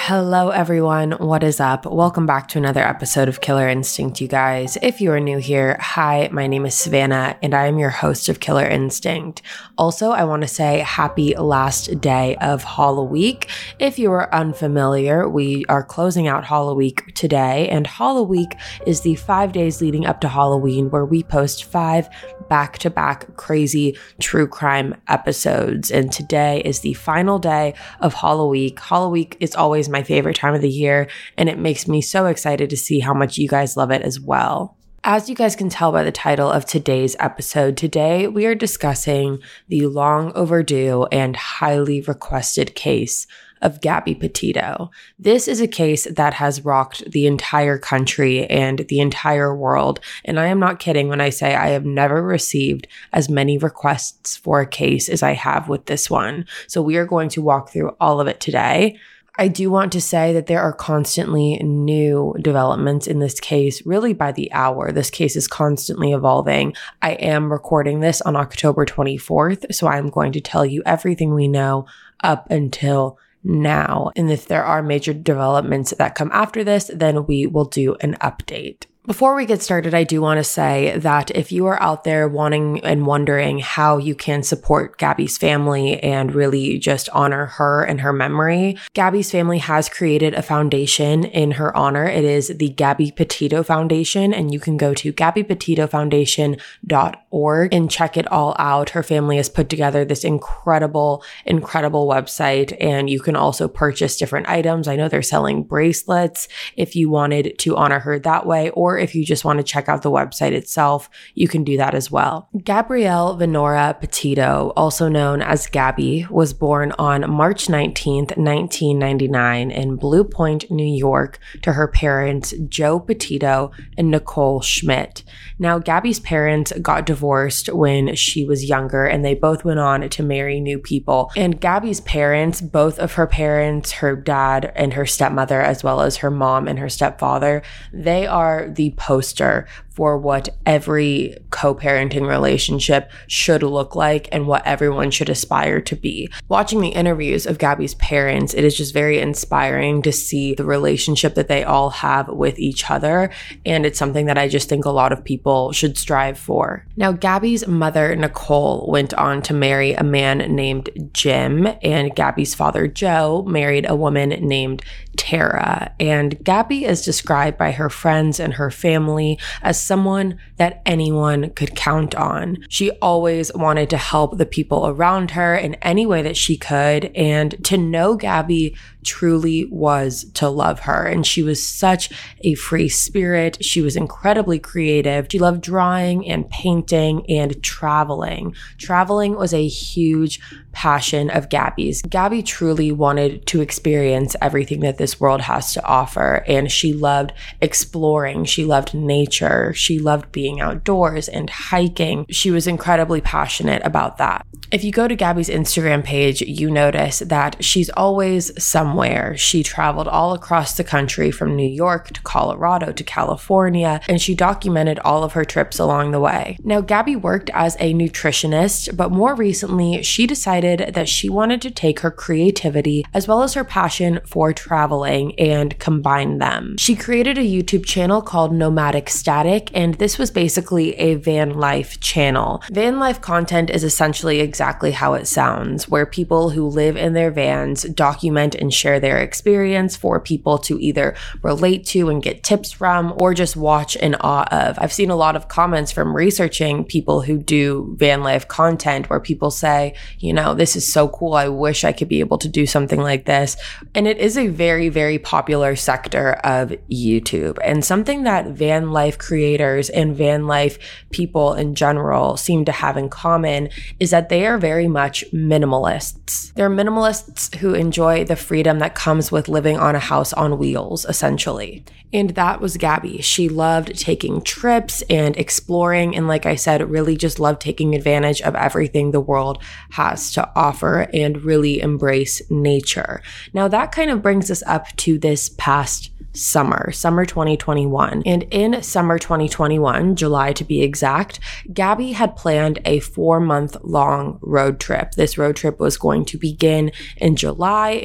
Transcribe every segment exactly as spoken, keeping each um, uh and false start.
Hello everyone, what is up? Welcome back to another episode of Killer Instinct, you guys. If you are new here, hi, my name is Savannah and I am your host of Killer Instinct. Also, I want to say happy last day of Halloween. If you are unfamiliar, we are closing out Halloween today, and Halloween is the five days leading up to Halloween where we post five back-to-back crazy true crime episodes. And today is the final day of Halloween. Halloween is always my favorite time of the year, and it makes me so excited to see how much you guys love it as well. As you guys can tell by the title of today's episode, today we are discussing the long overdue and highly requested case of Gabby Petito. This is a case that has rocked the entire country and the entire world, and I am not kidding when I say I have never received as many requests for a case as I have with this one. So we are going to walk through all of it today. I do want to say that there are constantly new developments in this case, really by the hour. This case is constantly evolving. I am recording this on October twenty-fourth, so I'm going to tell you everything we know up until now. And if there are major developments that come after this, then we will do an update. Before we get started, I do want to say that if you are out there wanting and wondering how you can support Gabby's family and really just honor her and her memory, Gabby's family has created a foundation in her honor. It is the Gabby Petito Foundation, and you can go to gabby petito foundation dot org and check it all out. Her family has put together this incredible, incredible website, and you can also purchase different items. I know they're selling bracelets if you wanted to honor her that way, or if you just want to check out the website itself, you can do that as well. Gabrielle Venora Petito, also known as Gabby, was born on March nineteenth, nineteen ninety-nine in Blue Point, New York, to her parents, Joe Petito and Nicole Schmidt. Now, Gabby's parents got divorced when she was younger, and they both went on to marry new people. And Gabby's parents, both of her parents, her dad and her stepmother, as well as her mom and her stepfather, they are the poster for what every co-parenting relationship should look like and what everyone should aspire to be. Watching the interviews of Gabby's parents, it is just very inspiring to see the relationship that they all have with each other, and it's something that I just think a lot of people should strive for. Now, Gabby's mother, Nicole, went on to marry a man named Jim, and Gabby's father, Joe, married a woman named Tara. And Gabby is described by her friends and her family as someone that anyone could count on. She always wanted to help the people around her in any way that she could, and to know Gabby truly was to love her. And she was such a free spirit. She was incredibly creative. She loved drawing and painting and traveling. Traveling was a huge passion of Gabby's. Gabby truly wanted to experience everything that this world has to offer, and she loved exploring. She loved nature. She loved being outdoors and hiking. She was incredibly passionate about that. If you go to Gabby's Instagram page, you notice that she's always somewhere. She traveled all across the country from New York to Colorado to California, and she documented all of her trips along the way. Now, Gabby worked as a nutritionist, but more recently, she decided that she wanted to take her creativity as well as her passion for traveling and combine them. She created a YouTube channel called Nomadic Static, and this was basically a van life channel. Van life content is essentially exactly how it sounds, where people who live in their vans document and share their experience for people to either relate to and get tips from, or just watch in awe of. I've seen a lot of comments from researching people who do van life content where people say, you know, this is so cool. I wish I could be able to do something like this. And it is a very, very popular sector of YouTube, and something that van life creators and van life people in general seem to have in common is that they are very much minimalists. They're minimalists who enjoy the freedom that comes with living on a house on wheels, essentially. And that was Gabby. She loved taking trips and exploring, and like I said, really just loved taking advantage of everything the world has to offer and really embrace nature. Now, that kind of brings us up to this past summer, summer twenty twenty-one. And in summer twenty twenty-one, July to be exact, Gabby had planned a four month long road trip. This road trip was going to begin in July, and it was going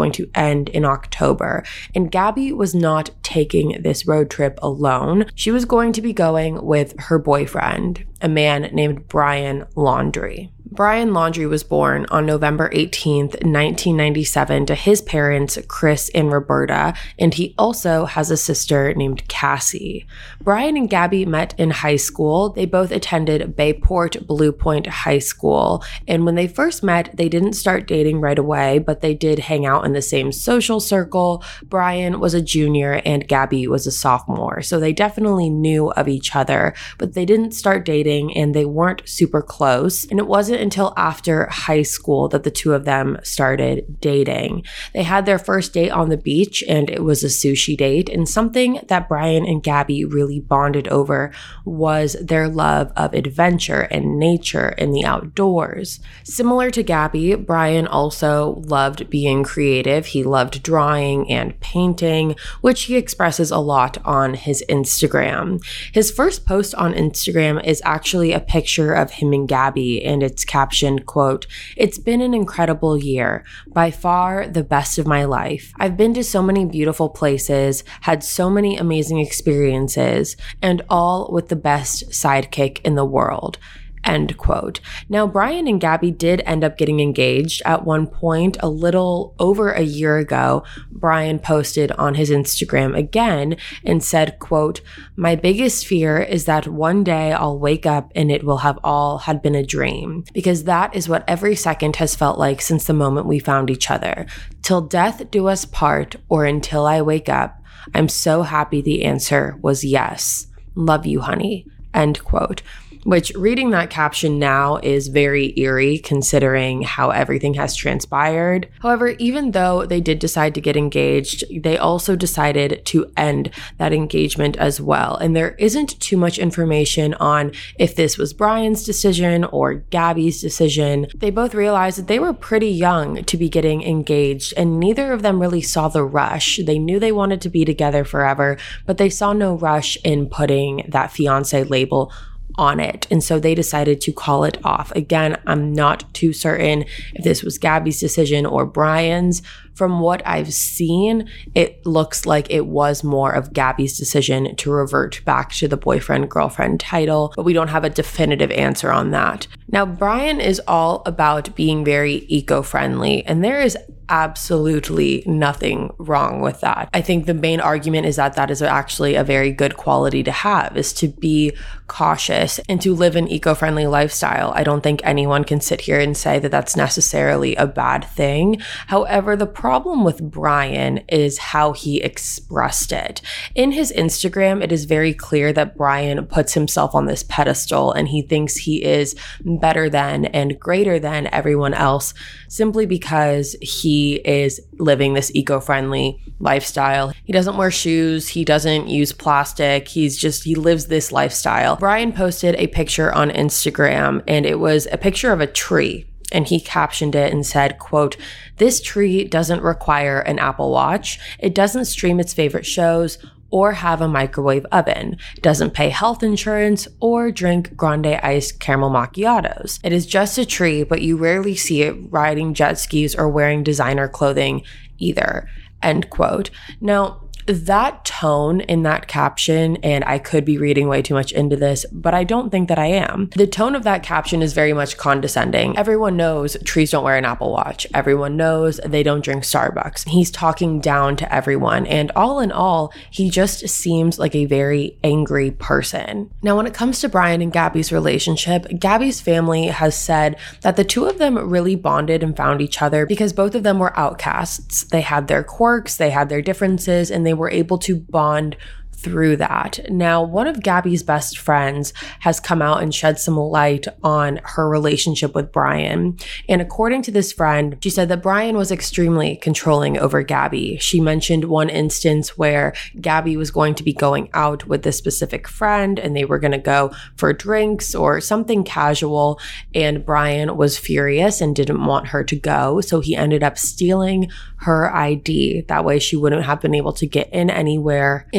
going to end in October. And Gabby was not taking this road trip alone. She was going to be going with her boyfriend, a man named Brian Laundrie. Brian Laundrie was born on November eighteenth, nineteen ninety-seven to his parents, Chris and Roberta, and he also has a sister named Cassie. Brian and Gabby met in high school. They both attended Bayport Blue Point High School, and when they first met, they didn't start dating right away, but they did hang out in the same social circle. Brian was a junior and Gabby was a sophomore, so they definitely knew of each other, but they didn't start dating and they weren't super close, and it wasn't until after high school that the two of them started dating. They had their first date on the beach, and it was a sushi date, and something that Brian and Gabby really bonded over was their love of adventure and nature and the outdoors. Similar to Gabby, Brian also loved being creative. He loved drawing and painting, which he expresses a lot on his Instagram. His first post on Instagram is actually a picture of him and Gabby, and it's captioned, quote, "It's been an incredible year, by far the best of my life. I've been to so many beautiful places, had so many amazing experiences, and all with the best sidekick in the world." End quote. Now, Brian and Gabby did end up getting engaged at one point a little over a year ago. Brian posted on his Instagram again and said, quote, "My biggest fear is that one day I'll wake up and it will have all had been a dream, because that is what every second has felt like since the moment we found each other. Till death do us part, or until I wake up. I'm so happy the answer was yes. Love you, honey." End quote. Which, reading that caption now, is very eerie considering how everything has transpired. However, even though they did decide to get engaged, they also decided to end that engagement as well. And there isn't too much information on if this was Brian's decision or Gabby's decision. They both realized that they were pretty young to be getting engaged, and neither of them really saw the rush. They knew they wanted to be together forever, but they saw no rush in putting that fiance label on it. And so they decided to call it off. Again, I'm not too certain if this was Gabby's decision or Brian's. From what I've seen, it looks like it was more of Gabby's decision to revert back to the boyfriend-girlfriend title, but we don't have a definitive answer on that. Now, Brian is all about being very eco-friendly, and there is absolutely nothing wrong with that. I think the main argument is that that is actually a very good quality to have, is to be cautious and to live an eco-friendly lifestyle. I don't think anyone can sit here and say that that's necessarily a bad thing. However, the problem with Brian is how he expressed it. In his Instagram, it is very clear that Brian puts himself on this pedestal and he thinks he is better than and greater than everyone else simply because he He is living this eco-friendly lifestyle. He doesn't wear shoes. He doesn't use plastic. He's just, he lives this lifestyle. Brian posted a picture on Instagram, and it was a picture of a tree. And he captioned it and said, quote, "This tree doesn't require an Apple Watch. It doesn't stream its favorite shows or have a microwave oven. It doesn't pay health insurance or drink grande iced caramel macchiatos. It is just a tree, but you rarely see it riding jet skis or wearing designer clothing either." End quote. Now, that tone in that caption, and I could be reading way too much into this, but I don't think that I am. The tone of that caption is very much condescending. Everyone knows trees don't wear an Apple Watch. Everyone knows they don't drink Starbucks. He's talking down to everyone, and all in all, he just seems like a very angry person. Now, when it comes to Brian and Gabby's relationship, Gabby's family has said that the two of them really bonded and found each other because both of them were outcasts. They had their quirks, they had their differences, and they were able to bond through that. Now, one of Gabby's best friends has come out and shed some light on her relationship with Brian. And according to this friend, she said that Brian was extremely controlling over Gabby. She mentioned one instance where Gabby was going to be going out with this specific friend and they were going to go for drinks or something casual. And Brian was furious and didn't want her to go. So he ended up stealing her I D. That way she wouldn't have been able to get in anywhere. And Gabby did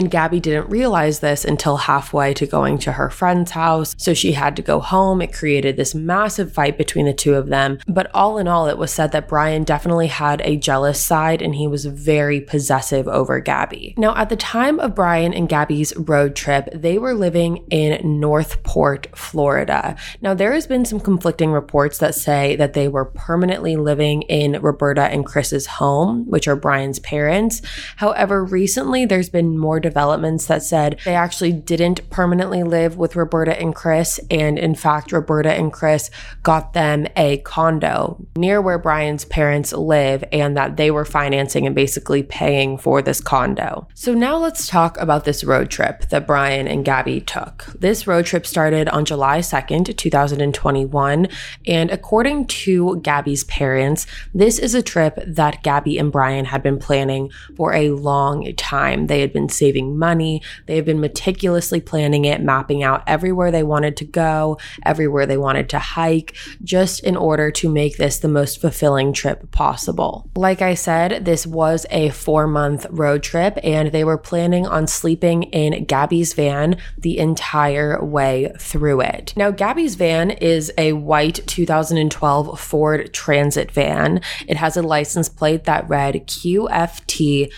didn't realize this until halfway to going to her friend's house, so she had to go home. It created this massive fight between the two of them. But all in all, it was said that Brian definitely had a jealous side and he was very possessive over Gabby. Now, at the time of Brian and Gabby's road trip, they were living in Northport, Florida. Now, there has been some conflicting reports that say that they were permanently living in Roberta and Chris's home, which are Brian's parents. However, recently there's been more developments that said they actually didn't permanently live with Roberta and Chris, and in fact, Roberta and Chris got them a condo near where Brian's parents live, and that they were financing and basically paying for this condo. So now let's talk about this road trip that Brian and Gabby took. This road trip started on July second, two thousand twenty-one, and according to Gabby's parents, this is a trip that Gabby and Brian had been planning for a long time. They had been saving money. They had been meticulously planning it, mapping out everywhere they wanted to go, everywhere they wanted to hike, just in order to make this the most fulfilling trip possible. Like I said, this was a four-month road trip, and they were planning on sleeping in Gabby's van the entire way through it. Now, Gabby's van is a white two thousand twelve Ford Transit van. It has a license plate that read Q F T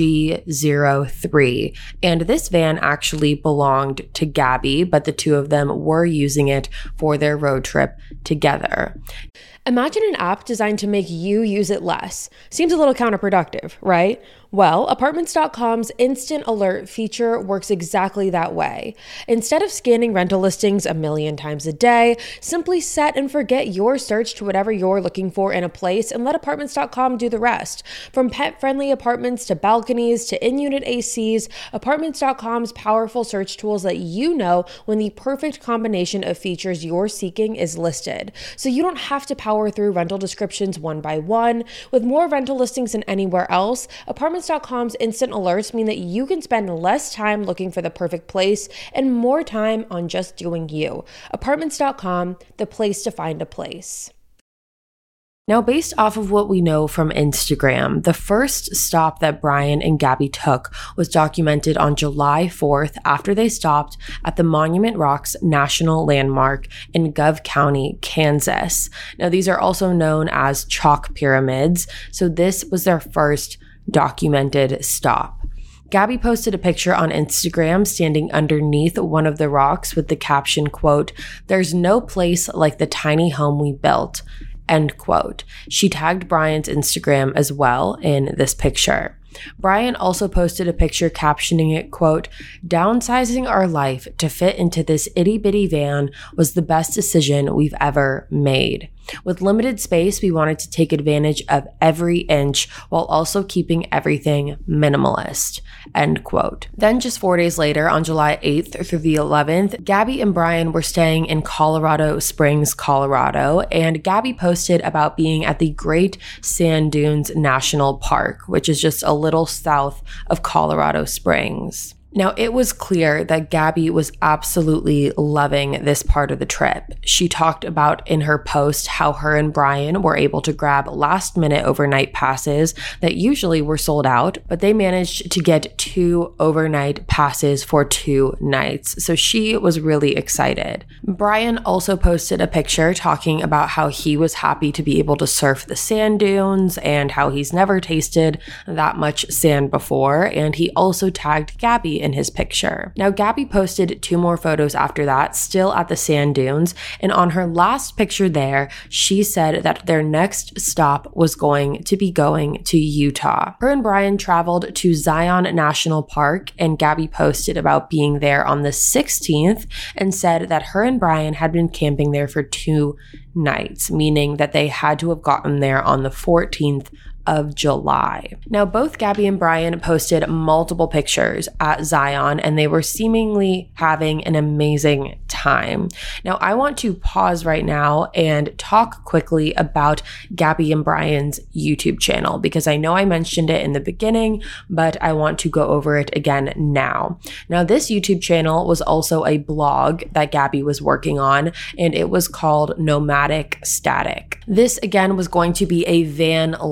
G zero three, and this van actually belonged to Gabby, but the two of them were using it for their road trip together. Imagine an app designed to make you use it less. Seems a little counterproductive, right? Well, Apartments dot com's Instant Alert feature works exactly that way. Instead of scanning rental listings a million times a day, simply set and forget your search to whatever you're looking for in a place and let Apartments dot com do the rest. From pet-friendly apartments to balconies to in-unit A Cs, Apartments dot com's powerful search tools let you know when the perfect combination of features you're seeking is listed. So you don't have to power through rental descriptions one by one. With more rental listings than anywhere else, Apartments dot com's instant alerts mean that you can spend less time looking for the perfect place and more time on just doing you. Apartments dot com, the place to find a place. Now, based off of what we know from Instagram, the first stop that Brian and Gabby took was documented on July fourth after they stopped at the Monument Rocks National Landmark in Gove County, Kansas. Now, these are also known as chalk pyramids, so this was their first documented stop. Gabby posted a picture on Instagram standing underneath one of the rocks with the caption, quote, "There's no place like the tiny home we built," end quote. She tagged Brian's Instagram as well in this picture. Brian also posted a picture captioning it, quote, "Downsizing our life to fit into this itty-bitty van was the best decision we've ever made. With limited space, we wanted to take advantage of every inch while also keeping everything minimalist," end quote. Then just four days later, on July eighth through the eleventh, Gabby and Brian were staying in Colorado Springs, Colorado, and Gabby posted about being at the Great Sand Dunes National Park, which is just a little south of Colorado Springs. Now, it was clear that Gabby was absolutely loving this part of the trip. She talked about in her post how her and Brian were able to grab last-minute overnight passes that usually were sold out, but they managed to get two overnight passes for two nights. So she was really excited. Brian also posted a picture talking about how he was happy to be able to surf the sand dunes and how he's never tasted that much sand before, and he also tagged Gabby in his picture. Now, Gabby posted two more photos after that, still at the sand dunes, and on her last picture there, she said that their next stop was going to be going to Utah. Her and Brian traveled to Zion National Park, and Gabby posted about being there on the sixteenth and said that her and Brian had been camping there for two nights, meaning that they had to have gotten there on the fourteenth of July. Now, both Gabby and Brian posted multiple pictures at Zion, and they were seemingly having an amazing time. Now, I want to pause right now and talk quickly about Gabby and Brian's YouTube channel, because I know I mentioned it in the beginning, but I want to go over it again now. Now, this YouTube channel was also a blog that Gabby was working on, and it was called Nomadic Static. This, again, was going to be a van life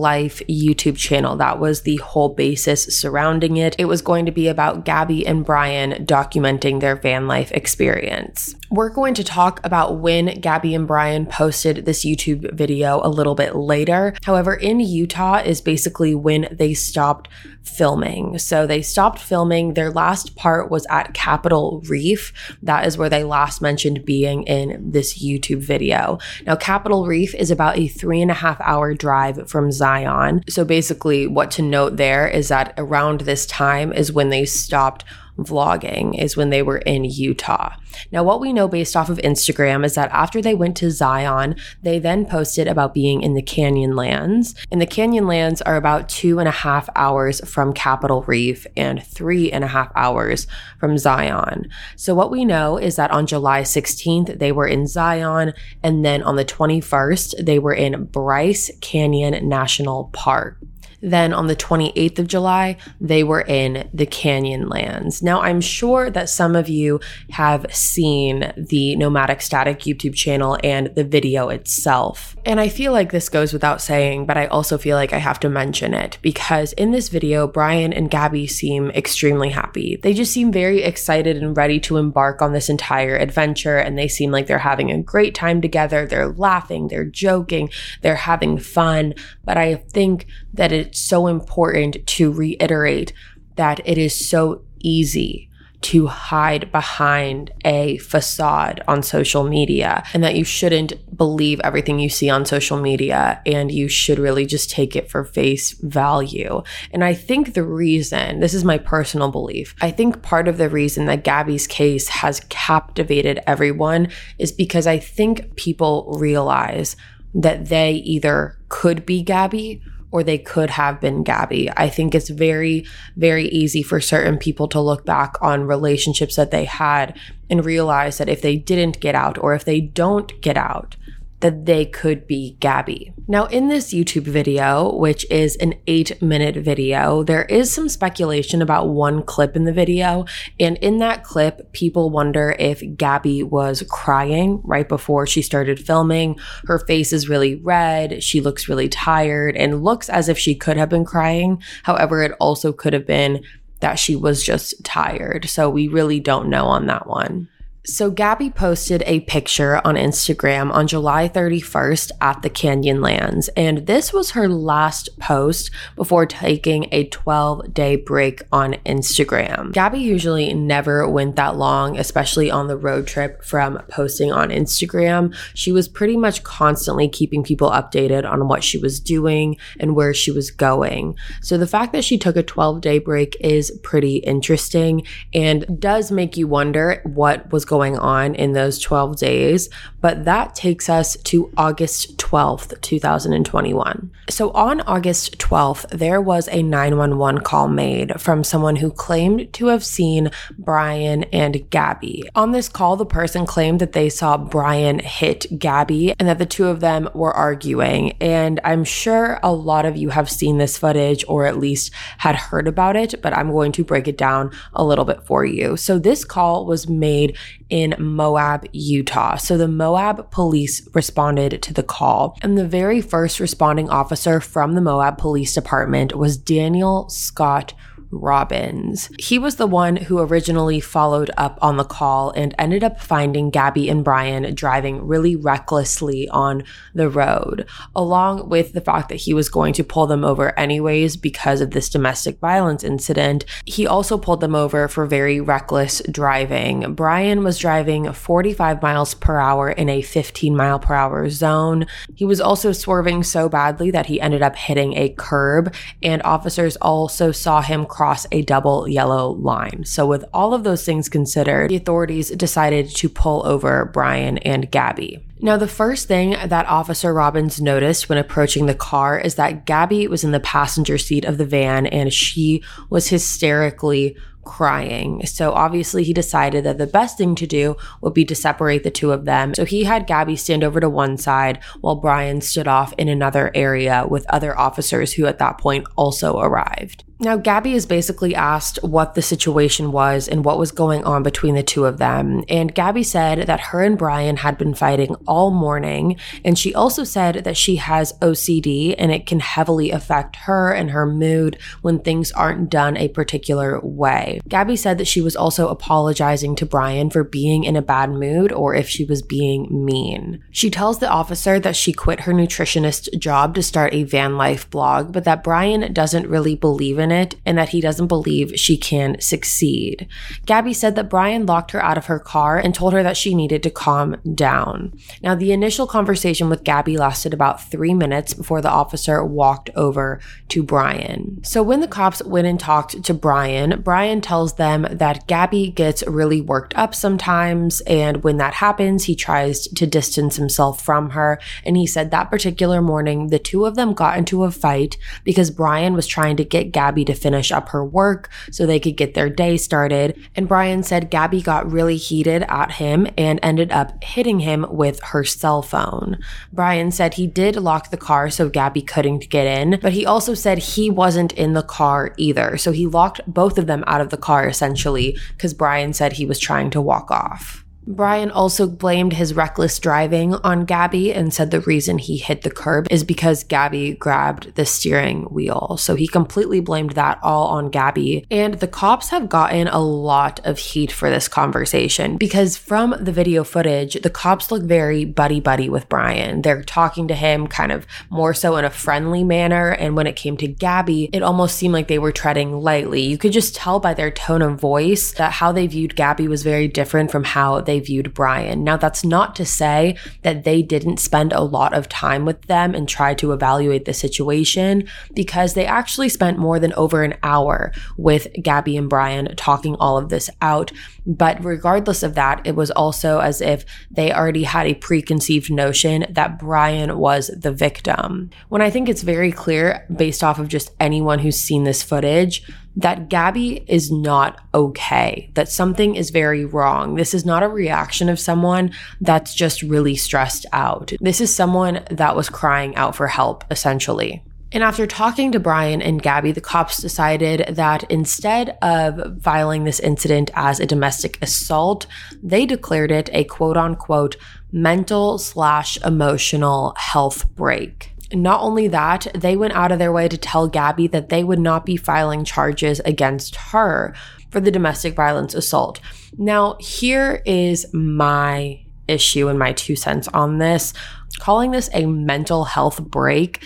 YouTube channel. That was the whole basis surrounding it. It was going to be about Gabby and Brian documenting their van life experience. We're going to talk about when Gabby and Brian posted this YouTube video a little bit later. However, in Utah is basically when they stopped filming. So they stopped filming. Their last part was at Capitol Reef. That is where they last mentioned being in this YouTube video. Now, Capitol Reef is about a three and a half hour drive from Zion. So basically what to note there is that around this time is when they stopped vlogging, is when they were in Utah. Now, what we know based off of Instagram is that after they went to Zion, they then posted about being in the Canyonlands. And the Canyonlands are about two and a half hours from Capitol Reef and three and a half hours from Zion. So what we know is that on July sixteenth, they were in Zion, and then on the twenty-first, they were in Bryce Canyon National Park. Then on the twenty-eighth of July, they were in the Canyonlands. Now, I'm sure that some of you have seen the Nomadic Static YouTube channel and the video itself. And I feel like this goes without saying, but I also feel like I have to mention it because in this video, Brian and Gabby seem extremely happy. They just seem very excited and ready to embark on this entire adventure, and they seem like they're having a great time together. They're laughing, they're joking, they're having fun. But I think that it's so important to reiterate that it is so easy to hide behind a facade on social media, and that you shouldn't believe everything you see on social media, and you should really just take it for face value. And I think the reason, this is my personal belief, I think part of the reason that Gabby's case has captivated everyone is because I think people realize that they either could be Gabby or they could have been Gabby. I think it's very, very easy for certain people to look back on relationships that they had and realize that if they didn't get out or if they don't get out, that they could be Gabby. Now, in this YouTube video, which is an eight minute video, there is some speculation about one clip in the video. And in that clip, people wonder if Gabby was crying right before she started filming. Her face is really red. She looks really tired and looks as if she could have been crying. However, it also could have been that she was just tired. So we really don't know on that one. So Gabby posted a picture on Instagram on July thirty-first at the Canyonlands, and this was her last post before taking a twelve day break on Instagram. Gabby usually never went that long, especially on the road trip from posting on Instagram. She was pretty much constantly keeping people updated on what she was doing and where she was going. So the fact that she took a twelve day break is pretty interesting and does make you wonder what was going going on in those twelve days, but that takes us to August twelfth, two thousand twenty-one. So on August twelfth, there was a nine one one call made from someone who claimed to have seen Brian and Gabby. On this call, the person claimed that they saw Brian hit Gabby and that the two of them were arguing. And I'm sure a lot of you have seen this footage or at least had heard about it, but I'm going to break it down a little bit for you. So this call was made in Moab, Utah. So the Moab police responded to the call, and the very first responding officer from the Moab Police Department was Daniel Scott Robbins. He was the one who originally followed up on the call and ended up finding Gabby and Brian driving really recklessly on the road, along with the fact that he was going to pull them over anyways because of this domestic violence incident. He also pulled them over for very reckless driving. Brian was driving forty-five miles per hour in a fifteen mile per hour zone. He was also swerving so badly that he ended up hitting a curb, and officers also saw him cross a double yellow line. So with all of those things considered, the authorities decided to pull over Brian and Gabby. Now, the first thing that Officer Robbins noticed when approaching the car is that Gabby was in the passenger seat of the van and she was hysterically crying. So obviously he decided that the best thing to do would be to separate the two of them. So he had Gabby stand over to one side while Brian stood off in another area with other officers who at that point also arrived. Now, Gabby is basically asked what the situation was and what was going on between the two of them. And Gabby said that her and Brian had been fighting all morning. And she also said that she has O C D and it can heavily affect her and her mood when things aren't done a particular way. Gabby said that she was also apologizing to Brian for being in a bad mood or if she was being mean. She tells the officer that she quit her nutritionist job to start a van life blog, but that Brian doesn't really believe in it and that he doesn't believe she can succeed. Gabby said that Brian locked her out of her car and told her that she needed to calm down. Now, the initial conversation with Gabby lasted about three minutes before the officer walked over to Brian. So when the cops went and talked to Brian, Brian tells them that Gabby gets really worked up sometimes, and when that happens, he tries to distance himself from her. And he said that particular morning, the two of them got into a fight because Brian was trying to get Gabby to finish up her work so they could get their day started. And Brian said Gabby got really heated at him and ended up hitting him with her cell phone. Brian said he did lock the car so Gabby couldn't get in, but he also said he wasn't in the car either. So he locked both of them out of the car essentially because Brian said he was trying to walk off. Brian also blamed his reckless driving on Gabby and said the reason he hit the curb is because Gabby grabbed the steering wheel. So he completely blamed that all on Gabby. And the cops have gotten a lot of heat for this conversation because from the video footage, the cops look very buddy-buddy with Brian. They're talking to him kind of more so in a friendly manner. And when it came to Gabby, it almost seemed like they were treading lightly. You could just tell by their tone of voice that how they viewed Gabby was very different from how they viewed Brian. Now, that's not to say that they didn't spend a lot of time with them and try to evaluate the situation, because they actually spent more than over an hour with Gabby and Brian talking all of this out. But regardless of that, it was also as if they already had a preconceived notion that Brian was the victim. When I think it's very clear, based off of just anyone who's seen this footage, that Gabby is not okay, that something is very wrong. This is not a reaction of someone that's just really stressed out. This is someone that was crying out for help, essentially. And after talking to Brian and Gabby, the cops decided that instead of filing this incident as a domestic assault, they declared it a quote-unquote mental slash emotional health break. Not only that, they went out of their way to tell Gabby that they would not be filing charges against her for the domestic violence assault. Now, here is my issue and my two cents on this. Calling this a mental health break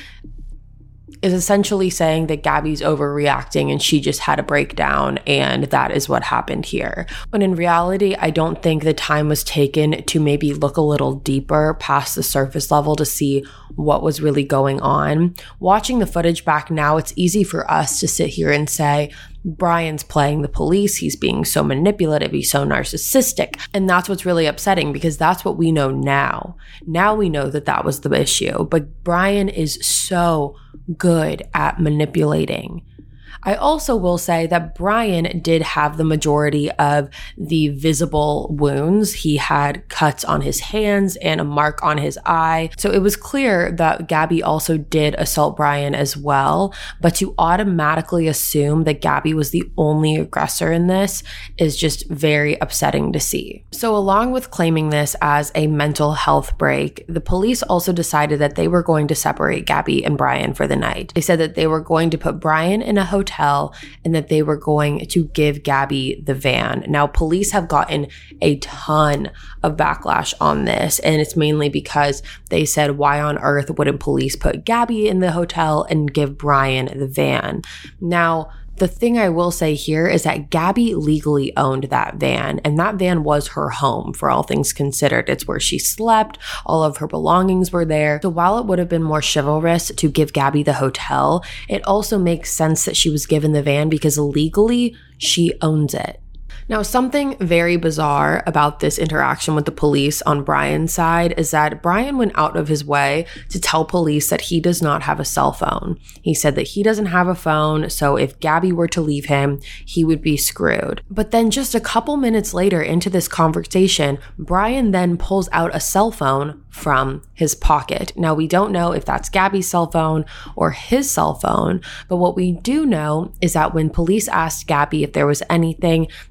is essentially saying that Gabby's overreacting and she just had a breakdown and that is what happened here. When in reality, I don't think the time was taken to maybe look a little deeper past the surface level to see what was really going on. Watching the footage back now, it's easy for us to sit here and say, Brian's playing the police, he's being so manipulative, he's so narcissistic. And that's what's really upsetting because that's what we know now. Now we know that that was the issue, but Brian is so good at manipulating. I also will say that Brian did have the majority of the visible wounds. He had cuts on his hands and a mark on his eye. So it was clear that Gabby also did assault Brian as well. But to automatically assume that Gabby was the only aggressor in this is just very upsetting to see. So along with claiming this as a mental health break, the police also decided that they were going to separate Gabby and Brian for the night. They said that they were going to put Brian in a hotel and that they were going to give Gabby the van. Now, police have gotten a ton of backlash on this, and it's mainly because they said, why on earth wouldn't police put Gabby in the hotel and give Brian the van? Now, the thing I will say here is that Gabby legally owned that van, and that van was her home for all things considered. It's where she slept. All of her belongings were there. So while it would have been more chivalrous to give Gabby the hotel, it also makes sense that she was given the van because legally she owns it. Now, something very bizarre about this interaction with the police on Brian's side is that Brian went out of his way to tell police that he does not have a cell phone. He said that he doesn't have a phone, so if Gabby were to leave him, he would be screwed. But then just a couple minutes later into this conversation, Brian then pulls out a cell phone from his pocket. Now, we don't know if that's Gabby's cell phone or his cell phone, but what we do know is that when police asked Gabby if there was anything that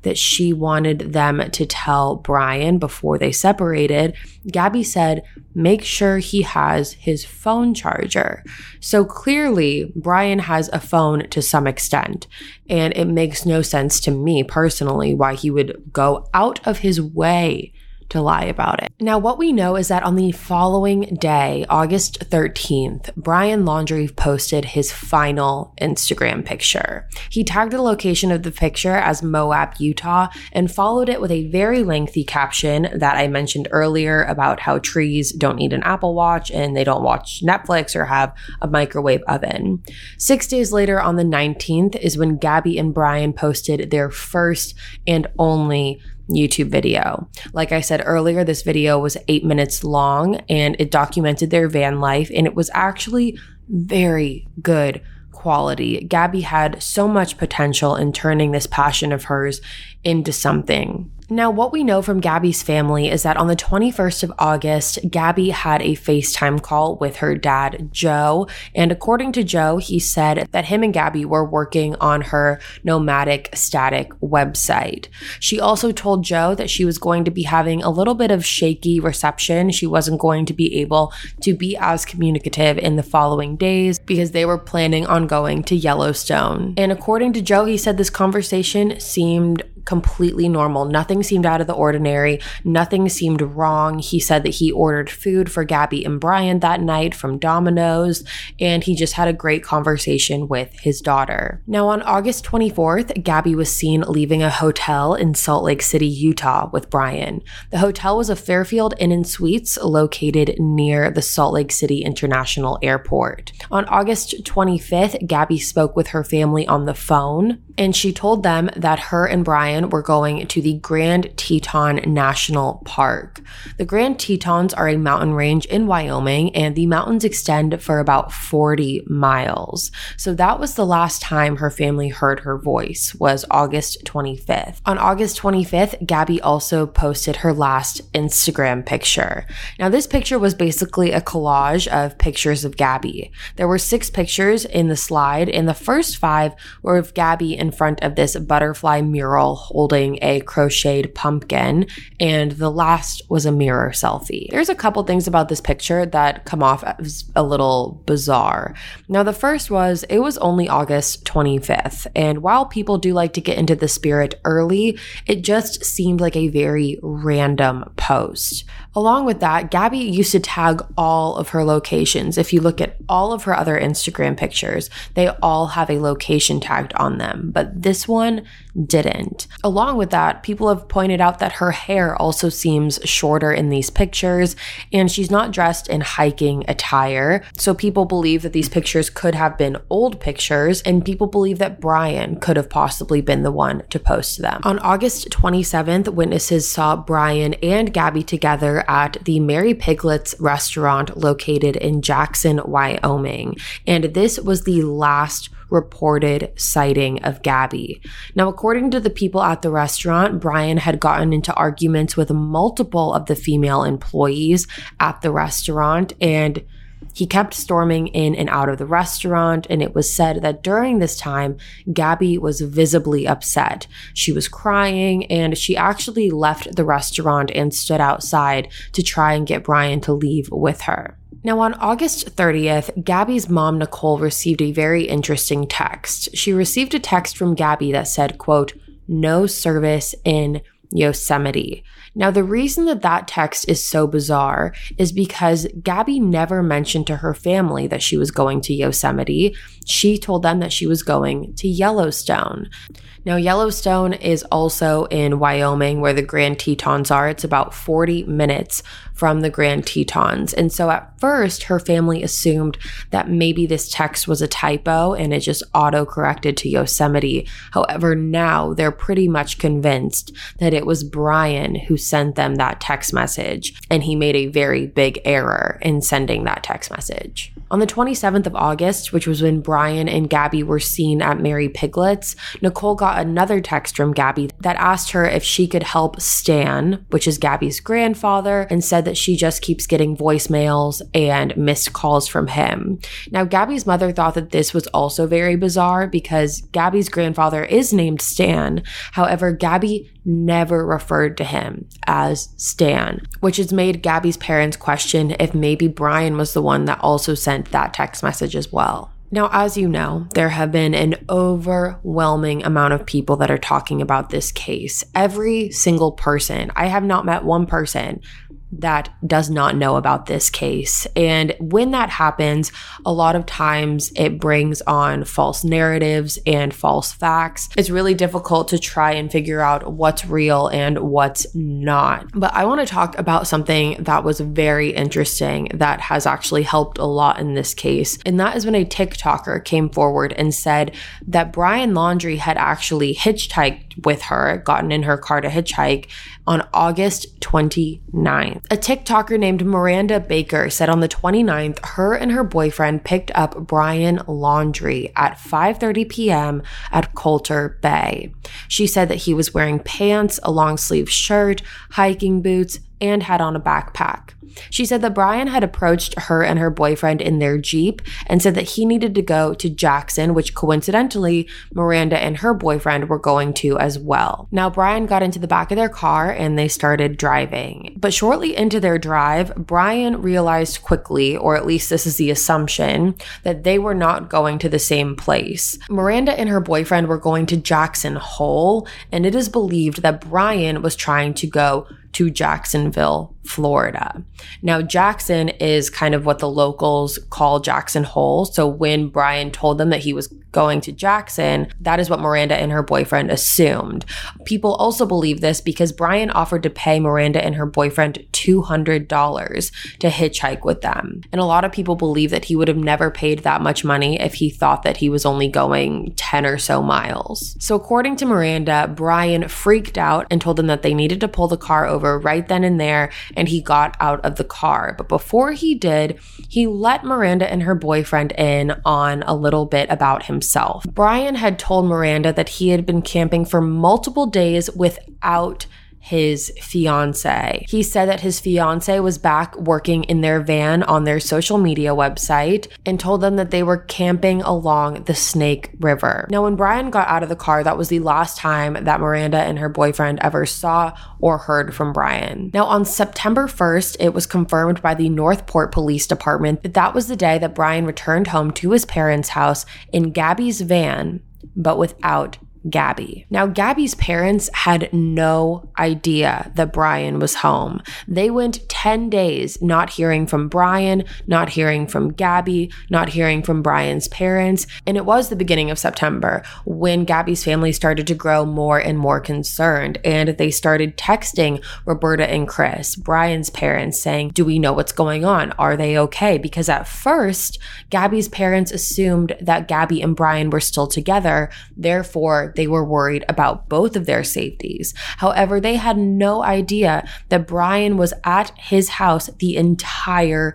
that she wanted them to tell Brian before they separated, Gabby said, make sure he has his phone charger. So clearly, Brian has a phone to some extent, and it makes no sense to me personally why he would go out of his way to lie about it. Now, what we know is that on the following day, August thirteenth, Brian Laundrie posted his final Instagram picture. He tagged the location of the picture as Moab, Utah, and followed it with a very lengthy caption that I mentioned earlier about how trees don't need an Apple Watch and they don't watch Netflix or have a microwave oven. Six days later, on the nineteenth, is when Gabby and Brian posted their first and only YouTube video. Like I said earlier, this video was eight minutes long and it documented their van life, and it was actually very good quality. Gabby had so much potential in turning this passion of hers into something. Now, what we know from Gabby's family is that on the twenty-first of August, Gabby had a FaceTime call with her dad, Joe. And according to Joe, he said that him and Gabby were working on her Nomadic Static website. She also told Joe that she was going to be having a little bit of shaky reception. She wasn't going to be able to be as communicative in the following days because they were planning on going to Yellowstone. And according to Joe, he said this conversation seemed completely normal. Nothing seemed out of the ordinary. Nothing seemed wrong. He said that he ordered food for Gabby and Brian that night from Domino's, and he just had a great conversation with his daughter. Now, on August twenty-fourth, Gabby was seen leaving a hotel in Salt Lake City, Utah with Brian. The hotel was a Fairfield Inn and Suites located near the Salt Lake City International Airport. On August twenty-fifth, Gabby spoke with her family on the phone, and she told them that her and Brian were going to the Grand Teton National Park. The Grand Tetons are a mountain range in Wyoming, and the mountains extend for about forty miles. So that was the last time her family heard her voice, was August twenty-fifth. On August twenty-fifth, Gabby also posted her last Instagram picture. Now, this picture was basically a collage of pictures of Gabby. There were six pictures in the slide, and the first five were of Gabby in front of this butterfly mural holding a crocheted pumpkin, and the last was a mirror selfie. There's a couple things about this picture that come off as a little bizarre. Now, the first was it was only August twenty-fifth, and while people do like to get into the spirit early, it just seemed like a very random post. Along with that, Gabby used to tag all of her locations. If you look at all of her other Instagram pictures, they all have a location tagged on them, but this one didn't. Along with that, people have pointed out that her hair also seems shorter in these pictures, and she's not dressed in hiking attire. So people believe that these pictures could have been old pictures, and people believe that Brian could have possibly been the one to post them. On August twenty-seventh, witnesses saw Brian and Gabby together at the Mary Piglet's restaurant located in Jackson, Wyoming, and this was the last reported sighting of Gabby. Now, according to the people at the restaurant, Brian had gotten into arguments with multiple of the female employees at the restaurant, and he kept storming in and out of the restaurant, and it was said that during this time, Gabby was visibly upset. She was crying, and she actually left the restaurant and stood outside to try and get Brian to leave with her. Now, on August thirtieth, Gabby's mom, Nicole, received a very interesting text. She received a text from Gabby that said, quote, "No service in Yosemite." Now, the reason that that text is so bizarre is because Gabby never mentioned to her family that she was going to Yosemite. She told them that she was going to Yellowstone. Now, Yellowstone is also in Wyoming where the Grand Tetons are. It's about forty minutes from the Grand Tetons. And so at first, her family assumed that maybe this text was a typo and it just auto-corrected to Yosemite. However, now they're pretty much convinced that it was Brian who sent them that text message, and he made a very big error in sending that text message. On the twenty-seventh of August, which was when Brian and Gabby were seen at Mary Piglet's, Nicole got another text from Gabby that asked her if she could help Stan, which is Gabby's grandfather, and said that she just keeps getting voicemails and missed calls from him. Now, Gabby's mother thought that this was also very bizarre because Gabby's grandfather is named Stan. However, Gabby never referred to him as Stan, which has made Gabby's parents question if maybe Brian was the one that also sent that text message as well. Now, as you know, there have been an overwhelming amount of people that are talking about this case. Every single person. I have not met one person that does not know about this case. And when that happens, a lot of times it brings on false narratives and false facts. It's really difficult to try and figure out what's real and what's not. But I want to talk about something that was very interesting that has actually helped a lot in this case. And that is when a TikToker came forward and said that Brian Laundrie had actually hitchhiked with her, gotten in her car to hitchhike on August twenty-ninth. A TikToker named Miranda Baker said on the twenty-ninth, her and her boyfriend picked up Brian Laundrie at five thirty p.m. at Colter Bay. She said that he was wearing pants, a long sleeve shirt, hiking boots, and had on a backpack. She said that Brian had approached her and her boyfriend in their Jeep and said that he needed to go to Jackson, which coincidentally, Miranda and her boyfriend were going to as well. Now, Brian got into the back of their car and they started driving. But shortly into their drive, Brian realized quickly, or at least this is the assumption, that they were not going to the same place. Miranda and her boyfriend were going to Jackson Hole, and it is believed that Brian was trying to go to Jacksonville, Florida. Now, Jackson is kind of what the locals call Jackson Hole. So when Brian told them that he was going to Jackson, that is what Miranda and her boyfriend assumed. People also believe this because Brian offered to pay Miranda and her boyfriend two hundred dollars to hitchhike with them. And a lot of people believe that he would have never paid that much money if he thought that he was only going ten or so miles. So according to Miranda, Brian freaked out and told them that they needed to pull the car over right then and there, and he got out of the car. But before he did, he let Miranda and her boyfriend in on a little bit about himself. Brian had told Miranda that he had been camping for multiple days without his fiance. He said that his fiance was back working in their van on their social media website and told them that they were camping along the Snake River. Now, when Brian got out of the car, that was the last time that Miranda and her boyfriend ever saw or heard from Brian. Now, on September first, it was confirmed by the Northport Police Department that that was the day that Brian returned home to his parents' house in Gabby's van, but without Gabby. Now, Gabby's parents had no idea that Brian was home. They went ten days not hearing from Brian, not hearing from Gabby, not hearing from Brian's parents. And it was the beginning of September when Gabby's family started to grow more and more concerned. And they started texting Roberta and Chris, Brian's parents, saying, do we know what's going on? Are they okay? Because at first, Gabby's parents assumed that Gabby and Brian were still together. Therefore, they were worried about both of their safeties. However, they had no idea that Brian was at his house the entire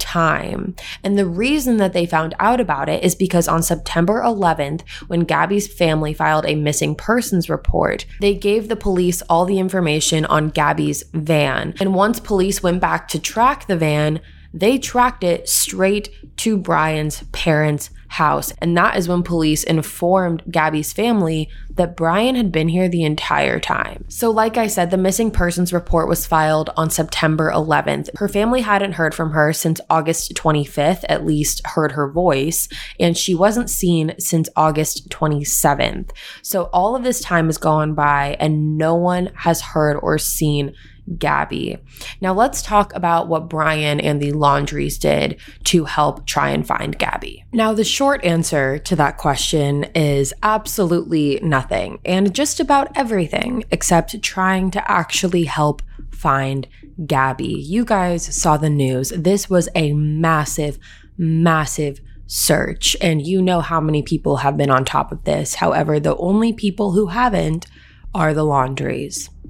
time. And the reason that they found out about it is because on September eleventh, when Gabby's family filed a missing persons report, they gave the police all the information on Gabby's van. And once police went back to track the van, they tracked it straight to Brian's parents' house. And that is when police informed Gabby's family that Brian had been here the entire time. So like I said, the missing persons report was filed on September eleventh. Her family hadn't heard from her since August twenty-fifth, at least heard her voice, and she wasn't seen since August twenty-seventh. So all of this time has gone by and no one has heard or seen Gabby. Now let's talk about what Brian and the Laundries did to help try and find Gabby. Now the short answer to that question is absolutely nothing, and just about everything except trying to actually help find Gabby. You guys saw the news. This was a massive, massive search, and you know how many people have been on top of this. However, the only people who haven't are the Laundries.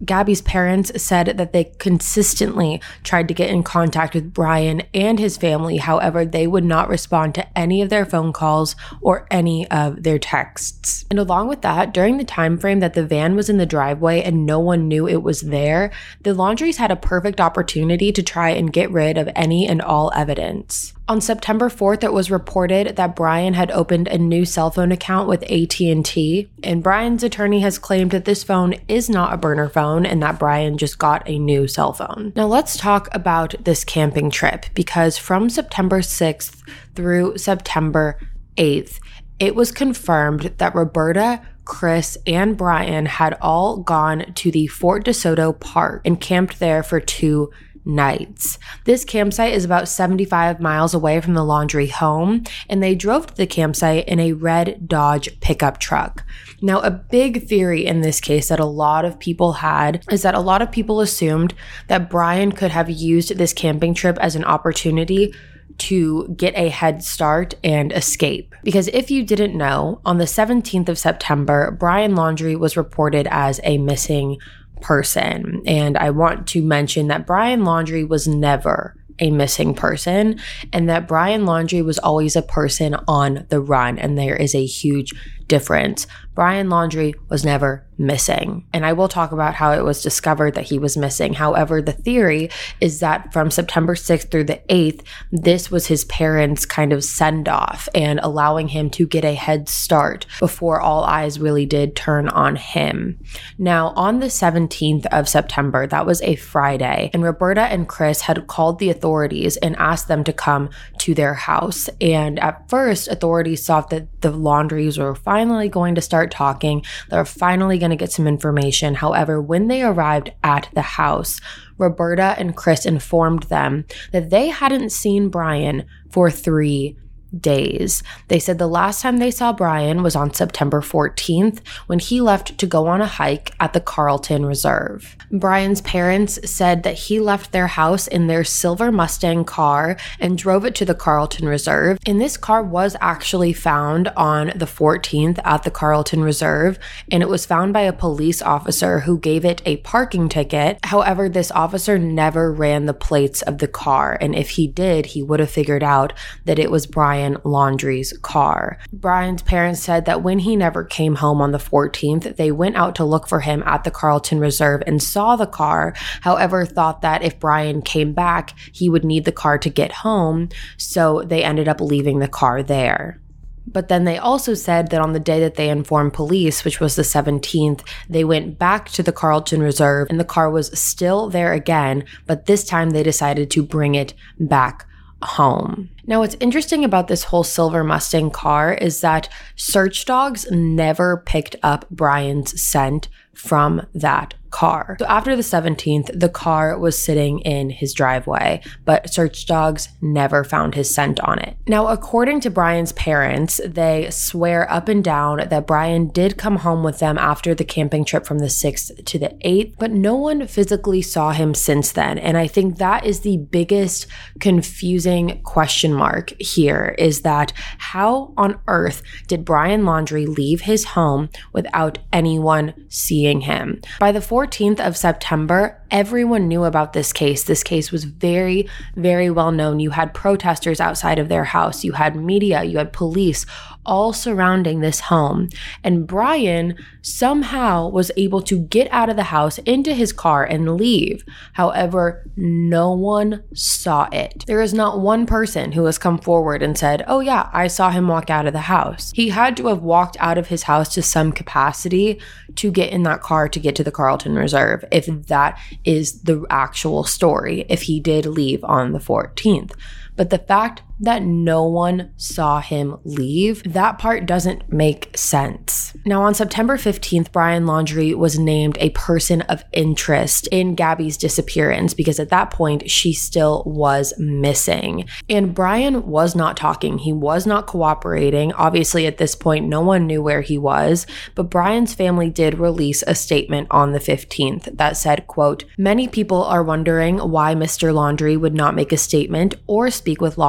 Gabby's parents said that they consistently tried to get in contact with Brian and his family. However, they would not respond to any of their phone calls or any of their texts. And along with that, during the time frame that the van was in the driveway and no one knew it was there, the Laundries had a perfect opportunity to try and get rid of any and all evidence. On September fourth, it was reported that Brian had opened a new cell phone account with A T and T, and Brian's attorney has claimed that this phone is not a burner phone and that Brian just got a new cell phone. Now let's talk about this camping trip, because from September sixth through September eighth, it was confirmed that Roberta, Chris, and Brian had all gone to the Fort DeSoto Park and camped there for two nights. This campsite is about seventy-five miles away from the Laundrie home, and they drove to the campsite in a red Dodge pickup truck. Now, a big theory in this case that a lot of people had is that a lot of people assumed that Brian could have used this camping trip as an opportunity to get a head start and escape. Because if you didn't know, on the seventeenth of September, Brian Laundrie was reported as a missing person. And I want to mention that Brian Laundrie was never a missing person, and that Brian Laundrie was always a person on the run, and there is a huge difference. Brian Laundrie was never missing, and I will talk about how it was discovered that he was missing. However, the theory is that from September sixth through the eighth, this was his parents' kind of send-off and allowing him to get a head start before all eyes really did turn on him. Now, on the seventeenth of September, that was a Friday, and Roberta and Chris had called the authorities and asked them to come to their house. And at first, authorities thought that the Laundries were finally going to start talking. They were finally going to get some information. However, when they arrived at the house, Roberta and Chris informed them that they hadn't seen Brian for three days. They said the last time they saw Brian was on September fourteenth when he left to go on a hike at the Carlton Reserve. Brian's parents said that he left their house in their silver Mustang car and drove it to the Carlton Reserve. And this car was actually found on the fourteenth at the Carlton Reserve, and it was found by a police officer who gave it a parking ticket. However, this officer never ran the plates of the car, and if he did, he would have figured out that it was Brian Laundrie's car. Brian's parents said that when he never came home on the fourteenth, they went out to look for him at the Carlton Reserve and saw the car. However, thought that if Brian came back, he would need the car to get home, so they ended up leaving the car there. But then they also said that on the day that they informed police, which was the seventeenth, they went back to the Carlton Reserve and the car was still there again, but this time they decided to bring it back home. Now, what's interesting about this whole silver Mustang car is that search dogs never picked up Brian's scent from that car. So after the seventeenth, the car was sitting in his driveway, but search dogs never found his scent on it. Now, according to Brian's parents, they swear up and down that Brian did come home with them after the camping trip from the sixth to the eighth, but no one physically saw him since then. And I think that is the biggest confusing question mark here, is that how on earth did Brian Laundrie leave his home without anyone seeing him? By the fourteenth of September, everyone knew about this case. This case was very, very well known. You had protesters outside of their house. You had media. You had police all surrounding this home. And Brian somehow was able to get out of the house, into his car, and leave. However, no one saw it. There is not one person who has come forward and said, oh yeah, I saw him walk out of the house. He had to have walked out of his house to some capacity to get in that car to get to the Carlton Reserve, if that is the actual story, if he did leave on the fourteenth. But the fact that no one saw him leave, that part doesn't make sense. Now, on September fifteenth, Brian Laundrie was named a person of interest in Gabby's disappearance, because at that point, she still was missing. And Brian was not talking. He was not cooperating. Obviously, at this point, no one knew where he was, but Brian's family did release a statement on the fifteenth that said, quote, "Many people are wondering why Mister Laundrie would not make a statement or speak with law enforcement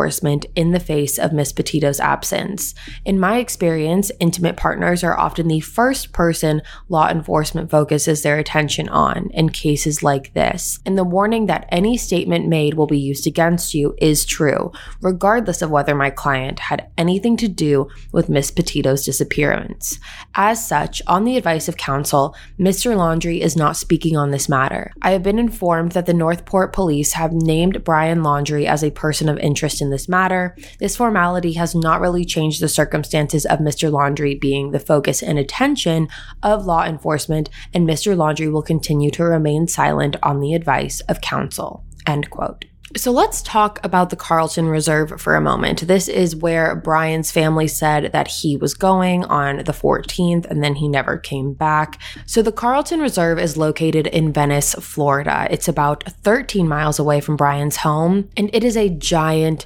enforcement in the face of Miss Petito's absence. In my experience, intimate partners are often the first person law enforcement focuses their attention on in cases like this, and the warning that any statement made will be used against you is true, regardless of whether my client had anything to do with Miss Petito's disappearance. As such, on the advice of counsel, Mister Laundrie is not speaking on this matter. I have been informed that the Northport Police have named Brian Laundrie as a person of interest in this matter. This formality has not really changed the circumstances of Mister Laundrie being the focus and attention of law enforcement, and Mister Laundrie will continue to remain silent on the advice of counsel. End quote. So let's talk about the Carlton Reserve for a moment. This is where Brian's family said that he was going on the fourteenth and then he never came back. So the Carlton Reserve is located in Venice, Florida. It's about thirteen miles away from Brian's home, and it is a giant,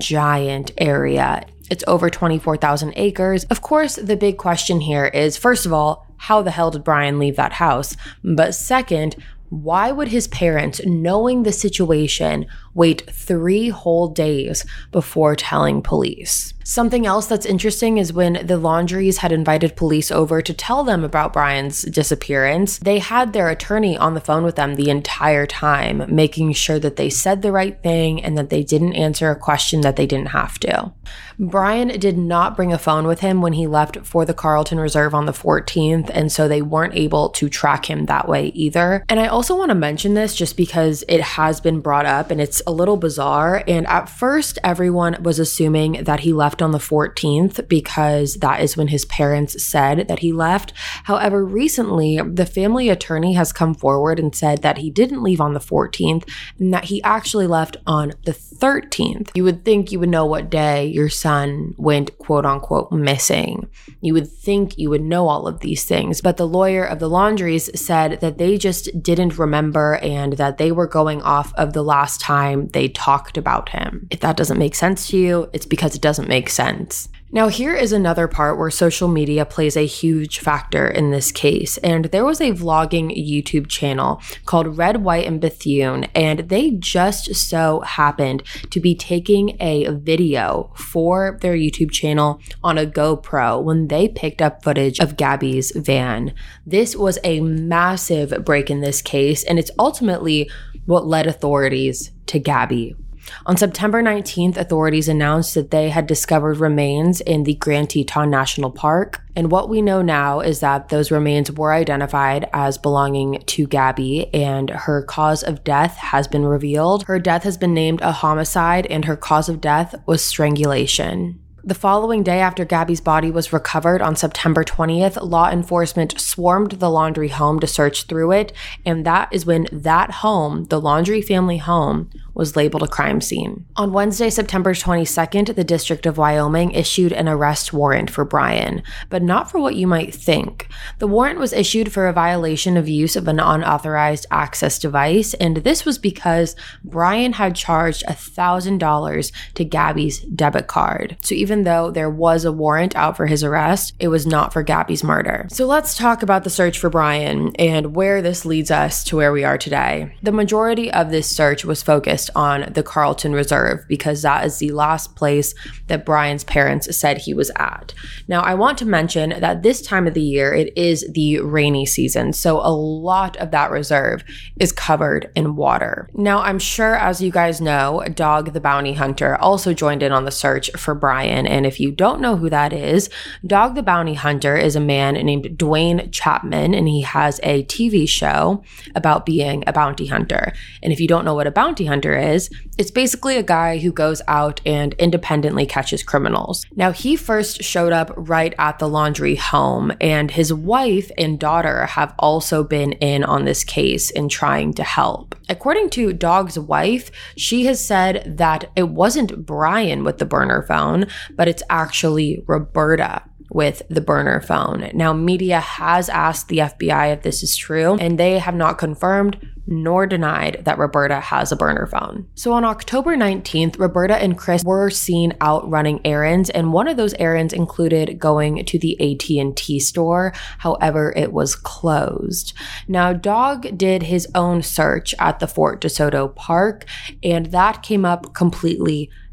giant area. It's over twenty-four thousand acres. Of course, the big question here is, first of all, how the hell did Brian leave that house? But second, why would his parents, knowing the situation, wait three whole days before telling police? Something else that's interesting is when the Laundries had invited police over to tell them about Brian's disappearance, they had their attorney on the phone with them the entire time, making sure that they said the right thing and that they didn't answer a question that they didn't have to. Brian did not bring a phone with him when he left for the Carlton Reserve on the fourteenth, and so they weren't able to track him that way either. And I also want to mention this just because it has been brought up and it's a little bizarre. And at first, everyone was assuming that he left on the fourteenth because that is when his parents said that he left. However, recently, the family attorney has come forward and said that he didn't leave on the fourteenth and that he actually left on the thirteenth. You would think you would know what day your son went quote unquote missing. You would think you would know all of these things, but the lawyer of the Laundries said that they just didn't remember and that they were going off of the last time they talked about him. If that doesn't make sense to you, it's because it doesn't make sense. Now, here is another part where social media plays a huge factor in this case. And there was a vlogging YouTube channel called Red, White, and Bethune, and they just so happened to be taking a video for their YouTube channel on a GoPro when they picked up footage of Gabby's van. This was a massive break in this case, and it's ultimately what led authorities to Gabby. On September nineteenth, authorities announced that they had discovered remains in the Grand Teton National Park. And what we know now is that those remains were identified as belonging to Gabby, and her cause of death has been revealed. Her death has been named a homicide, and her cause of death was strangulation. The following day after Gabby's body was recovered on September twentieth, law enforcement swarmed the Laundrie home to search through it, and that is when that home, the Laundrie family home, was labeled a crime scene. On Wednesday, September twenty-second, the District of Wyoming issued an arrest warrant for Brian, but not for what you might think. The warrant was issued for a violation of use of an unauthorized access device, and this was because Brian had charged one thousand dollars to Gabby's debit card. So even though there was a warrant out for his arrest, it was not for Gabby's murder. So let's talk about the search for Brian and where this leads us to where we are today. The majority of this search was focused on the Carlton Reserve because that is the last place that Brian's parents said he was at. Now, I want to mention that this time of the year, it is the rainy season, so a lot of that reserve is covered in water. Now, I'm sure, as you guys know, Dog the Bounty Hunter also joined in on the search for Brian, and if you don't know who that is, Dog the Bounty Hunter is a man named Dwayne Chapman, and he has a T V show about being a bounty hunter. And if you don't know what a bounty hunter is, it's basically a guy who goes out and independently catches criminals. Now, he first showed up right at the Laundrie home, and his wife and daughter have also been in on this case in trying to help. According to Dog's wife, she has said that it wasn't Brian with the burner phone, but it's actually Roberta with the burner phone. Now, media has asked the F B I if this is true, and they have not confirmed nor denied that Roberta has a burner phone. So on October nineteenth, Roberta and Chris were seen out running errands, and one of those errands included going to the A T and T store. However, it was closed. Now, Dog did his own search at the Fort DeSoto Park, and that came up completely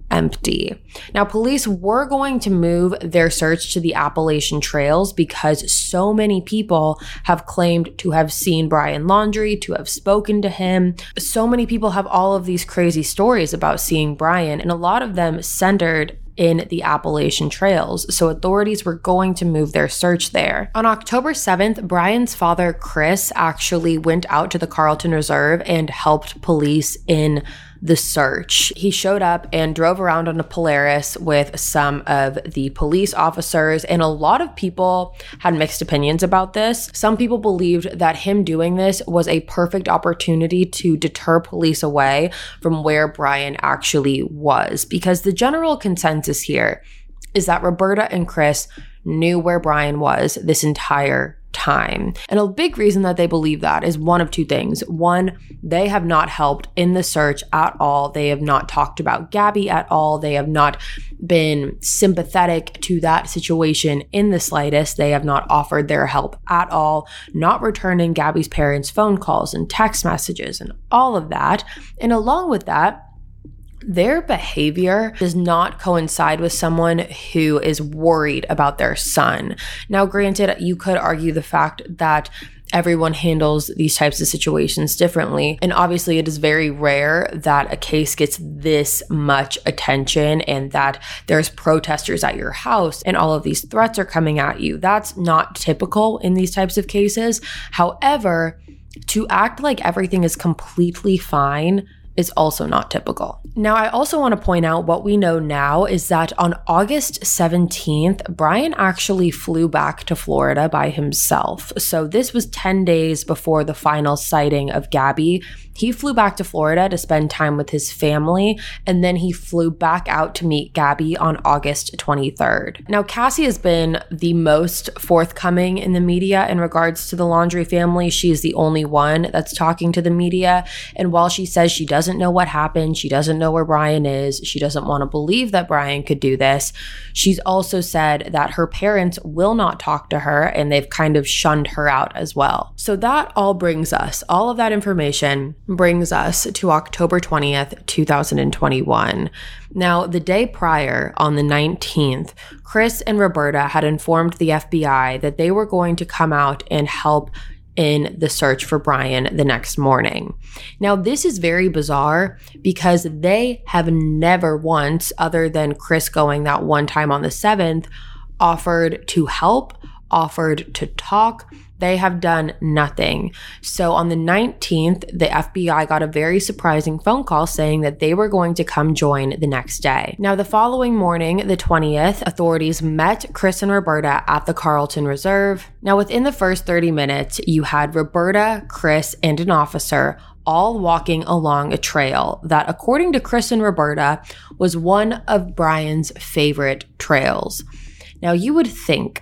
empty. Now, police were going to move their search to the Appalachian Trails because so many people have claimed to have seen Brian Laundrie, to have spoken to him. So many people have all of these crazy stories about seeing Brian, and a lot of them centered in the Appalachian Trails, so authorities were going to move their search there. On October seventh, Brian's father, Chris, actually went out to the Carlton Reserve and helped police in the search. He showed up and drove around on a Polaris with some of the police officers, and a lot of people had mixed opinions about this. Some people believed that him doing this was a perfect opportunity to deter police away from where Brian actually was, because the general consensus here is that Roberta and Chris knew where Brian was this entire time. And a big reason that they believe that is one of two things. One, they have not helped in the search at all. They have not talked about Gabby at all. They have not been sympathetic to that situation in the slightest. They have not offered their help at all, not returning Gabby's parents' phone calls and text messages and all of that. And along with that, their behavior does not coincide with someone who is worried about their son. Now, granted, you could argue the fact that everyone handles these types of situations differently. And obviously, it is very rare that a case gets this much attention and that there's protesters at your house and all of these threats are coming at you. That's not typical in these types of cases. However, to act like everything is completely fine is also not typical. Now, I also want to point out what we know now is that on August seventeenth, Brian actually flew back to Florida by himself. So this was ten days before the final sighting of Gabby. He flew back to Florida to spend time with his family, and then he flew back out to meet Gabby on August twenty-third. Now, Cassie has been the most forthcoming in the media in regards to the Laundrie family. She is the only one that's talking to the media, and while she says she doesn't know what happened, she doesn't know where Brian is, she doesn't want to believe that Brian could do this, she's also said that her parents will not talk to her, and they've kind of shunned her out as well. So that all brings us, all of that information brings us to October twentieth, two thousand twenty-one. Now, the day prior, on the nineteenth, Chris and Roberta had informed the F B I that they were going to come out and help in the search for Brian the next morning. Now, this is very bizarre because they have never once, other than Chris going that one time on the seventh, offered to help, offered to talk. They have done nothing. So on the nineteenth, the F B I got a very surprising phone call saying that they were going to come join the next day. Now, the following morning, the twentieth, authorities met Chris and Roberta at the Carlton Reserve. Now, within the first thirty minutes, you had Roberta, Chris, and an officer all walking along a trail that, according to Chris and Roberta, was one of Brian's favorite trails. Now, you would think,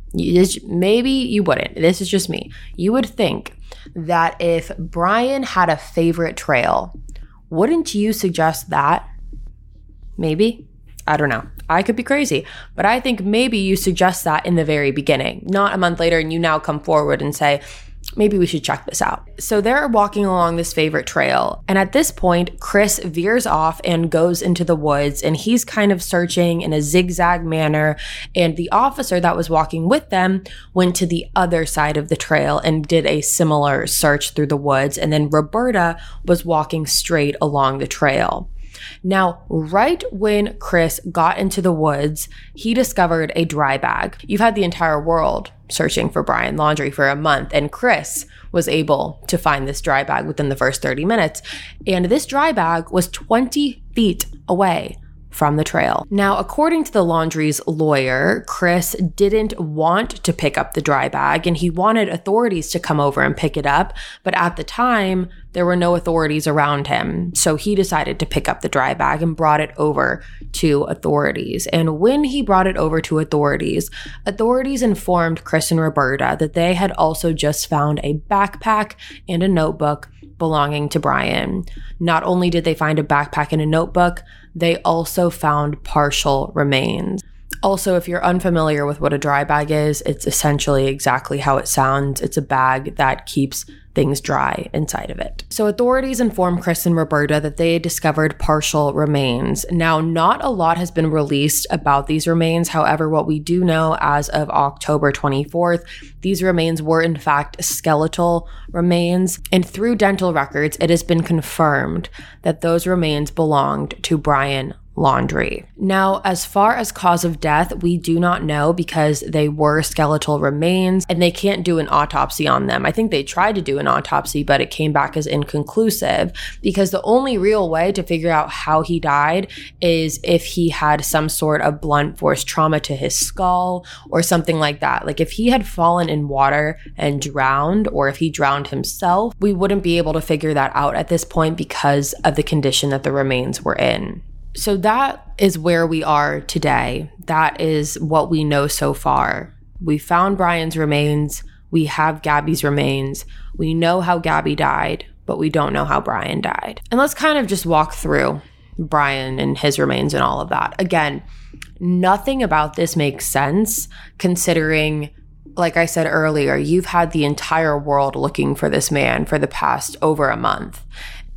maybe you wouldn't, this is just me, you would think that if Brian had a favorite trail, wouldn't you suggest that? Maybe. I don't know. I could be crazy, but I think maybe you suggest that in the very beginning, not a month later and you now come forward and say, maybe we should check this out. So they're walking along this favorite trail. And at this point, Chris veers off and goes into the woods, and he's kind of searching in a zigzag manner. And the officer that was walking with them went to the other side of the trail and did a similar search through the woods. And then Roberta was walking straight along the trail. Now, right when Chris got into the woods, he discovered a dry bag. You've had the entire world searching for Brian Laundrie for a month, and Chris was able to find this dry bag within the first thirty minutes. And this dry bag was twenty feet away from the trail. Now, according to the Laundrie's lawyer, Chris didn't want to pick up the dry bag and he wanted authorities to come over and pick it up. But at the time, there were no authorities around him. So he decided to pick up the dry bag and brought it over to authorities. And when he brought it over to authorities, authorities informed Chris and Roberta that they had also just found a backpack and a notebook belonging to Brian. Not only did they find a backpack and a notebook, they also found partial remains. Also, if you're unfamiliar with what a dry bag is, it's essentially exactly how it sounds. It's a bag that keeps things dry inside of it. So authorities informed Chris and Roberta that they had discovered partial remains. Now, not a lot has been released about these remains. However, what we do know as of October twenty-fourth, these remains were in fact skeletal remains. And through dental records, it has been confirmed that those remains belonged to Brian Laundrie. Now, as far as cause of death, we do not know because they were skeletal remains and they can't do an autopsy on them. I think they tried to do an autopsy, but it came back as inconclusive because the only real way to figure out how he died is if he had some sort of blunt force trauma to his skull or something like that. Like if he had fallen in water and drowned, or if he drowned himself, we wouldn't be able to figure that out at this point because of the condition that the remains were in. So that is where we are today. That is what we know so far. We found Brian's remains. We have Gabby's remains. We know how Gabby died, but we don't know how Brian died. And let's kind of just walk through Brian and his remains and all of that. Again, nothing about this makes sense considering, like I said earlier, you've had the entire world looking for this man for the past over a month.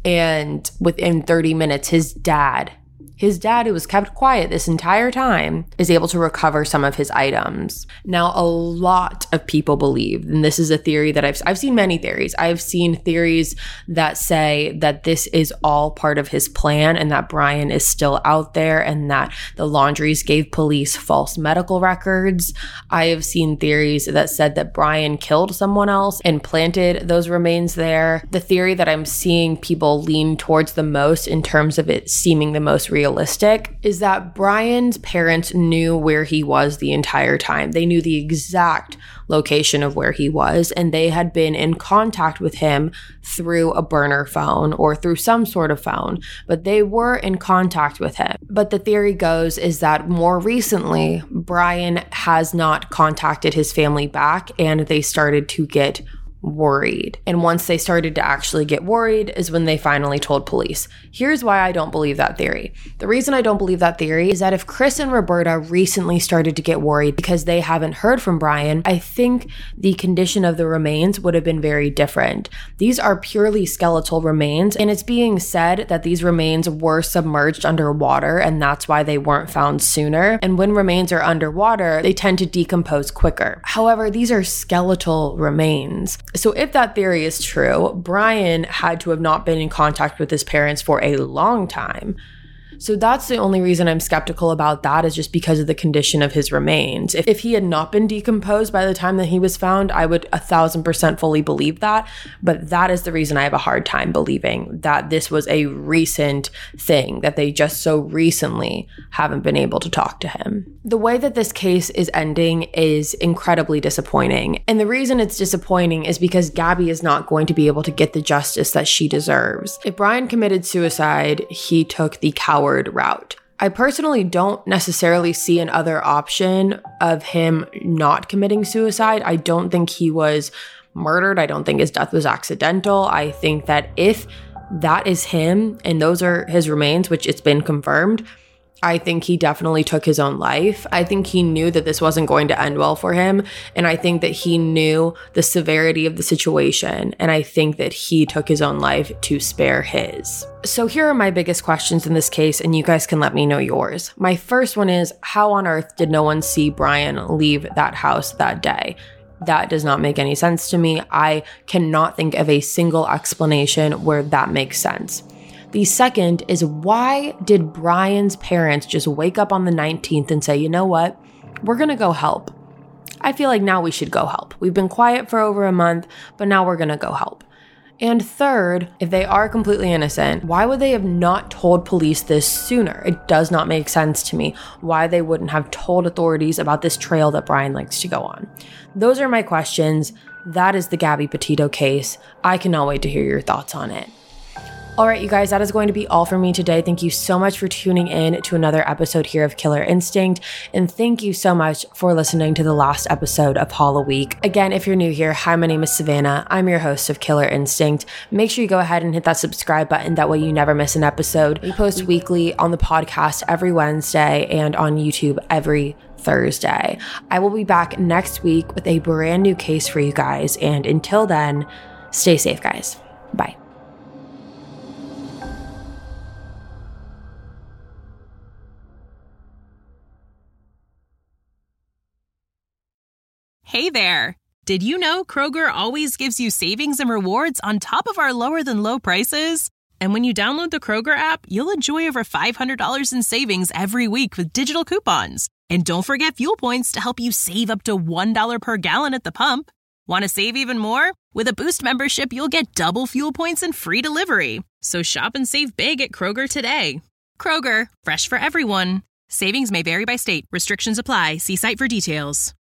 And within thirty minutes, his dad His dad, who was kept quiet this entire time, is able to recover some of his items. Now, a lot of people believe, and this is a theory that I've I've seen many theories. I've seen theories that say that this is all part of his plan and that Brian is still out there and that the Laundries gave police false medical records. I have seen theories that said that Brian killed someone else and planted those remains there. The theory that I'm seeing people lean towards the most in terms of it seeming the most real realistic is that Brian's parents knew where he was the entire time. They knew the exact location of where he was, and they had been in contact with him through a burner phone or through some sort of phone, but they were in contact with him. But the theory goes is that more recently, Brian has not contacted his family back, and they started to get worried. And once they started to actually get worried is when they finally told police. Here's why I don't believe that theory. The reason I don't believe that theory is that if Chris and Roberta recently started to get worried because they haven't heard from Brian, I think the condition of the remains would have been very different. These are purely skeletal remains, and it's being said that these remains were submerged underwater, and that's why they weren't found sooner. And when remains are underwater, they tend to decompose quicker. However, these are skeletal remains. So if that theory is true, Brian had to have not been in contact with his parents for a long time. So that's the only reason I'm skeptical about that, is just because of the condition of his remains. If, if he had not been decomposed by the time that he was found, I would a thousand percent fully believe that. But that is the reason I have a hard time believing that this was a recent thing, that they just so recently haven't been able to talk to him. The way that this case is ending is incredibly disappointing. And the reason it's disappointing is because Gabby is not going to be able to get the justice that she deserves. If Brian committed suicide, he took the coward route. I personally don't necessarily see another option of him not committing suicide. I don't think he was murdered. I don't think his death was accidental. I think that if that is him and those are his remains, which it's been confirmed, I think he definitely took his own life. I think he knew that this wasn't going to end well for him. And I think that he knew the severity of the situation. And I think that he took his own life to spare his. So here are my biggest questions in this case, and you guys can let me know yours. My first one is, how on earth did no one see Brian leave that house that day? That does not make any sense to me. I cannot think of a single explanation where that makes sense. The second is, why did Brian's parents just wake up on the nineteenth and say, you know what, we're going to go help? I feel like now we should go help. We've been quiet for over a month, but now we're going to go help. And third, if they are completely innocent, why would they have not told police this sooner? It does not make sense to me why they wouldn't have told authorities about this trail that Brian likes to go on. Those are my questions. That is the Gabby Petito case. I cannot wait to hear your thoughts on it. All right, you guys, that is going to be all for me today. Thank you so much for tuning in to another episode here of Killer Instinct. And thank you so much for listening to the last episode of Halloween. Again, if you're new here, hi, my name is Savannah. I'm your host of Killer Instinct. Make sure you go ahead and hit that subscribe button. That way you never miss an episode. We post weekly on the podcast every Wednesday and on YouTube every Thursday. I will be back next week with a brand new case for you guys. And until then, Stay safe, guys. Bye. Hey there! Did you know Kroger always gives you savings and rewards on top of our lower-than-low prices? And when you download the Kroger app, you'll enjoy over five hundred dollars in savings every week with digital coupons. And don't forget fuel points to help you save up to one dollar per gallon at the pump. Want to save even more? With a Boost membership, you'll get double fuel points and free delivery. So shop and save big at Kroger today. Kroger, fresh for everyone. Savings may vary by state. Restrictions apply. See site for details.